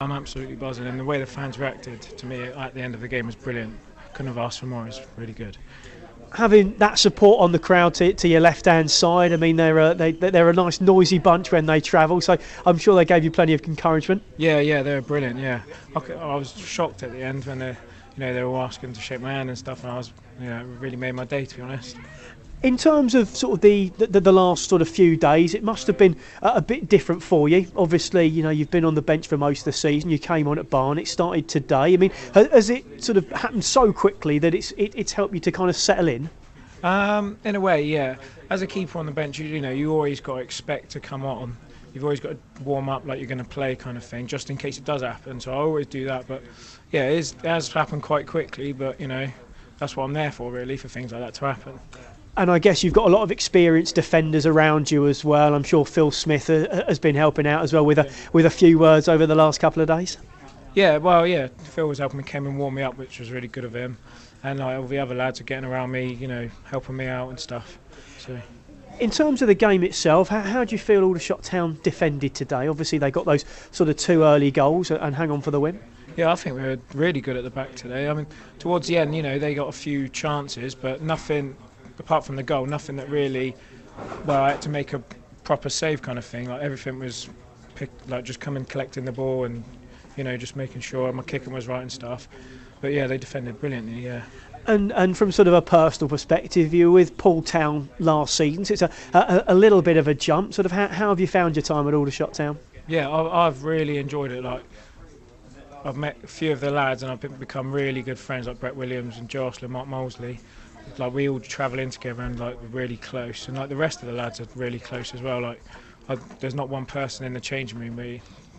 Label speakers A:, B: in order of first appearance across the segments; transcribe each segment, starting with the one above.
A: I'm absolutely buzzing, and the way the fans reacted to me at the end of the game was brilliant. Couldn't have asked for more. It's really good.
B: Having that support on the crowd to your left-hand side, I mean, they're a nice noisy bunch when they travel, so I'm sure they gave you plenty of encouragement.
A: Yeah, they were brilliant. Yeah, I was shocked at the end when they were all asking to shake my hand and stuff, and I was, it really made my day, to be honest.
B: In terms of sort of the last sort of few days, it must have been a bit different for you. Obviously, you've been on the bench for most of the season. You came on at Barnet. It started today. I mean, has it sort of happened so quickly that it's helped you to kind of settle in?
A: In a way, yeah. As a keeper on the bench, you always got to expect to come on. You've always got to warm up like you're going to play, kind of thing, just in case it does happen. So I always do that. But yeah, it has happened quite quickly. But that's what I'm there for, really, for things like that to happen.
B: And I guess you've got a lot of experienced defenders around you as well. I'm sure Phil Smith has been helping out as well with a few words over the last couple of days.
A: Yeah, well, yeah, Phil was helping me, came and warmed me up, which was really good of him. And all the other lads are getting around me, helping me out and stuff. So.
B: In terms of the game itself, how do you feel Aldershot Town defended today? Obviously, they got those sort of 2 early goals and hang on for the win.
A: Yeah, I think we were really good at the back today. I mean, towards the end, they got a few chances, but nothing. Apart from the goal, nothing that really. Well, I had to make a proper save kind of thing. Like everything was, just coming, collecting the ball, and just making sure my kicking was right and stuff. But yeah, they defended brilliantly. Yeah.
B: And from sort of a personal perspective, you were with Paul Town last season, so it's a little bit of a jump. Sort of how have you found your time at Aldershot Town?
A: Yeah, I've really enjoyed it. Like I've met a few of the lads, and I've become really good friends, like Brett Williams and Jocelyn, Mark Molesley. Like we all travel in together and like we're really close, and like the rest of the lads are really close as well. Like there's not one person in the changing room where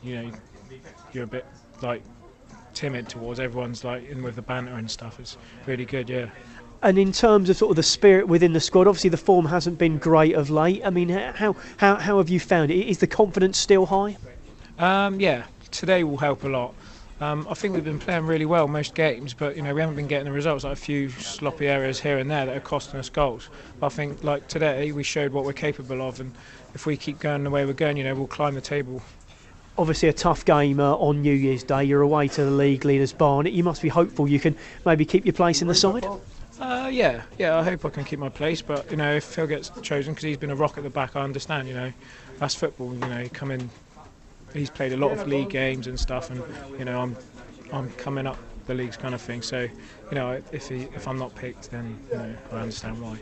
A: you're a bit like timid towards. Everyone's like in with the banter and stuff. It's really good, yeah.
B: And in terms of sort of the spirit within the squad, obviously the form hasn't been great of late. I mean, how have you found it? Is the confidence still high?
A: Yeah, today will help a lot. I think we've been playing really well most games, but we haven't been getting the results. Like a few sloppy areas here and there that are costing us goals. But I think like today we showed what we're capable of, and if we keep going the way we're going, we'll climb the table.
B: Obviously a tough game on New Year's Day. You're away to the league leaders Barnet. You must be hopeful you can maybe keep your place in the side.
A: Yeah. I hope I can keep my place. But if Phil gets chosen, because he's been a rock at the back, I understand. That's football. Come in. He's played a lot of league games and stuff, and I'm coming up the leagues kind of thing. So if I'm not picked, then I understand why.